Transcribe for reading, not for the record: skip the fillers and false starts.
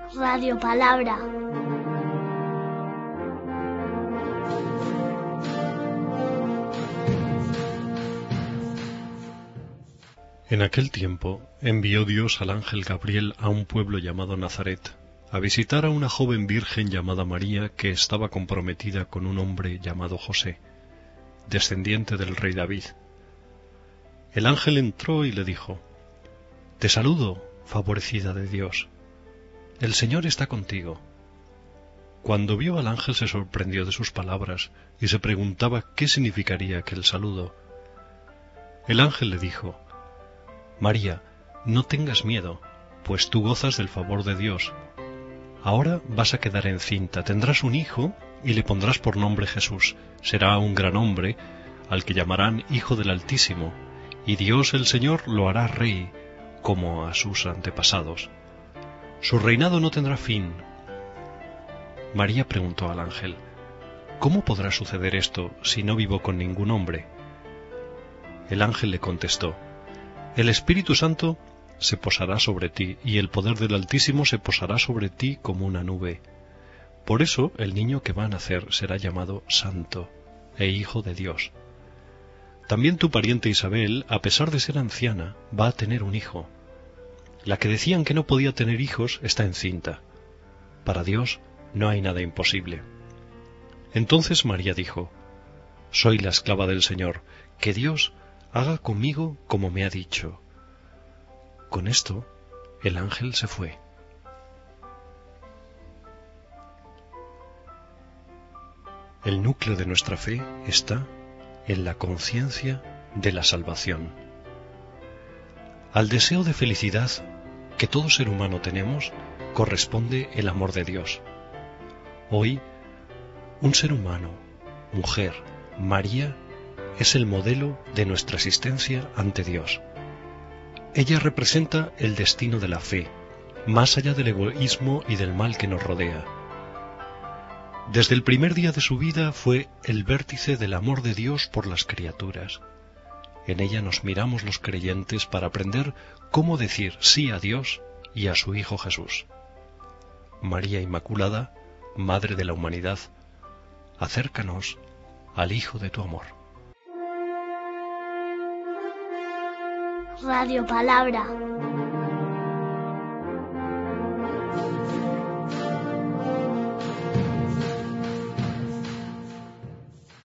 Radio Palabra. En aquel tiempo envió Dios al ángel Gabriel a un pueblo llamado Nazaret, a visitar a una joven virgen llamada María que estaba comprometida con un hombre llamado José, descendiente del rey David. El ángel entró y le dijo: «Te saludo, favorecida de Dios. El Señor está contigo». Cuando vio al ángel se sorprendió de sus palabras y se preguntaba qué significaría aquel saludo. El ángel le dijo: «María, no tengas miedo, pues tú gozas del favor de Dios. Ahora vas a quedar encinta, tendrás un hijo y le pondrás por nombre Jesús. Será un gran hombre, al que llamarán Hijo del Altísimo, y Dios el Señor lo hará rey, como a sus antepasados. Su reinado no tendrá fin». María preguntó al ángel: «¿Cómo podrá suceder esto si no vivo con ningún hombre?» El ángel le contestó: «El Espíritu Santo se posará sobre ti, y el poder del Altísimo se posará sobre ti como una nube. Por eso el niño que va a nacer será llamado Santo e Hijo de Dios. También tu pariente Isabel, a pesar de ser anciana, va a tener un hijo. La que decían que no podía tener hijos está encinta. Para Dios no hay nada imposible». Entonces María dijo: «Soy la esclava del Señor, que Dios haga conmigo como me ha dicho». Con esto, el ángel se fue. El núcleo de nuestra fe está en la conciencia de la salvación. Al deseo de felicidad que todo ser humano tenemos corresponde el amor de Dios. Hoy, un ser humano, mujer, María, es el modelo de nuestra existencia ante Dios. Ella representa el destino de la fe, más allá del egoísmo y del mal que nos rodea. Desde el primer día de su vida fue el vértice del amor de Dios por las criaturas. En ella nos miramos los creyentes para aprender cómo decir sí a Dios y a su Hijo Jesús. María Inmaculada, Madre de la Humanidad, acércanos al Hijo de tu amor. Radio Palabra.